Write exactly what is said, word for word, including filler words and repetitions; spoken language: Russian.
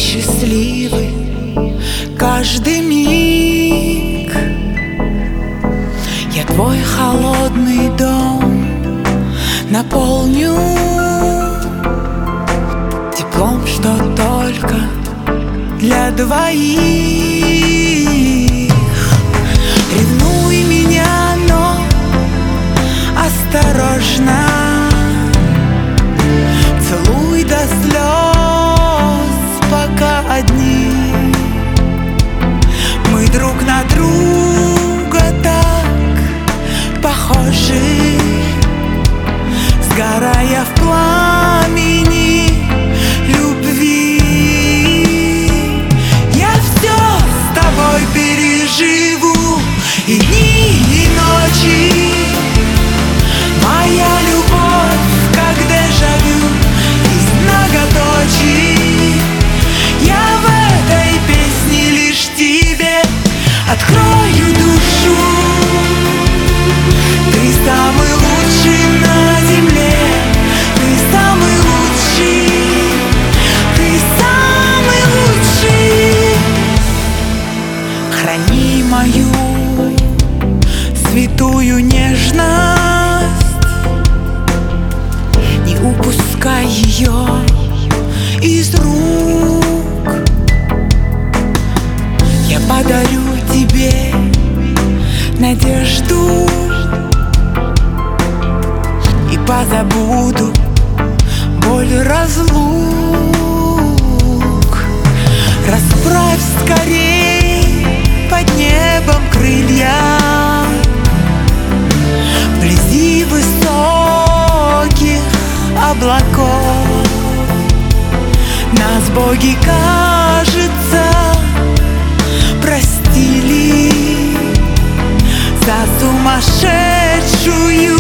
счастливый каждый миг. Я твой холодный дом наполню теплом, что только для двоих. Ревнуй меня, но осторожно. Целуй до слез, пока одни. Мы друг на друга так похожи, сгорая в пламени любви. Я все с тобой переживу, и дни, и ночи. Моя любовь, как дежавю из многоточий. Я в этой песне лишь тебе открою душу. Ты самый лучший на земле, ты самый лучший, ты самый лучший. Храни мою святую нежность, не упускай ее из рук. Я подарю тебе надежду и позабуду боль разлук. Расправь скорей под небом крылья, вблизи высоких облаков. Нас боги, кажется, простили за сумасшедшую